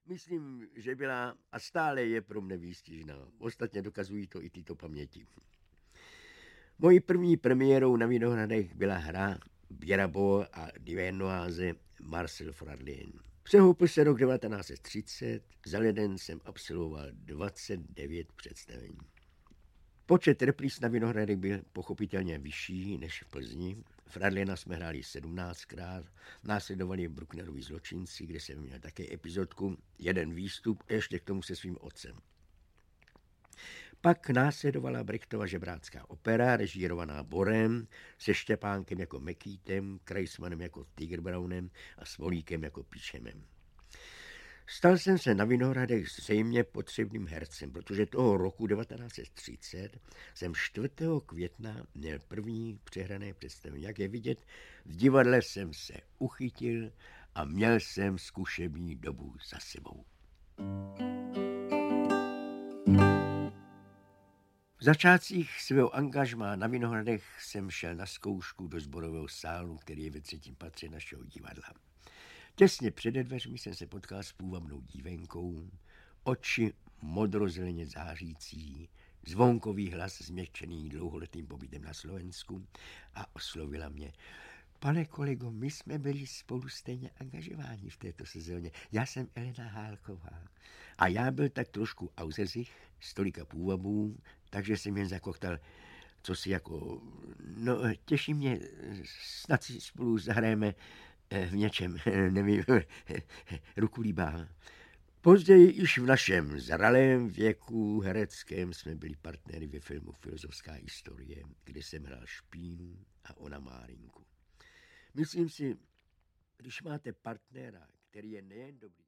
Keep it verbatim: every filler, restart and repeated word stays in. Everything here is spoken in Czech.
Myslím, že byla a stále je pro mne výstižná. Ostatně dokazují to i tyto paměti. Mojí první premiérou na Vinohradech byla hra Běrabo a Divinoise Marcel Fradlin. Přehoupil se rok devatenáct set třicet, za leden jsem absolvoval dvacet devět představení. Počet repríz na Vinohradech byl pochopitelně vyšší než v Plzni. Fradlina jsme hráli sedmnáctkrát, následovali Brucknerovi Zločinci, kde jsem měl také epizodku, jeden výstup a ještě k tomu se svým otcem. Pak následovala Brechtova žebrácká opera, režírovaná Borem, se Štěpánkem jako Mekýtem, Kreismanem jako Tigerbraunem a Smolíkem jako Píčemem. Stal jsem se na Vinohradech zřejmě potřebným hercem, protože toho roku devatenáct set třicet jsem čtvrtého května měl první přehrané představení. Jak je vidět, v divadle jsem se uchytil a měl jsem zkušební dobu za sebou. V začátcích svého angažmá na Vinohradech jsem šel na zkoušku do sborového sálu, který je ve třetím patře našeho divadla. Těsně přede dveřmi jsem se potkal s půvabnou dívenkou, oči modrozeleně zářící, zvonkový hlas změkčený dlouholetým pobytem na Slovensku a oslovila mě. Pane kolego, my jsme byli spolu stejně angažováni v této sezóně. Já jsem Elena Hálková. A já byl tak trošku außer sich, z tolika půvabů, takže jsem jen zakoktal, co si jako, no těší mě, snad si spolu zahrajeme v něčem, nevím, ruku líbá. Později již v našem zralém věku hereckém jsme byli partnery ve filmu Filozofská historie, kde jsem hrál Špínu a ona Márinku. Myslím si, když máte partnera, který je nejen dobrý,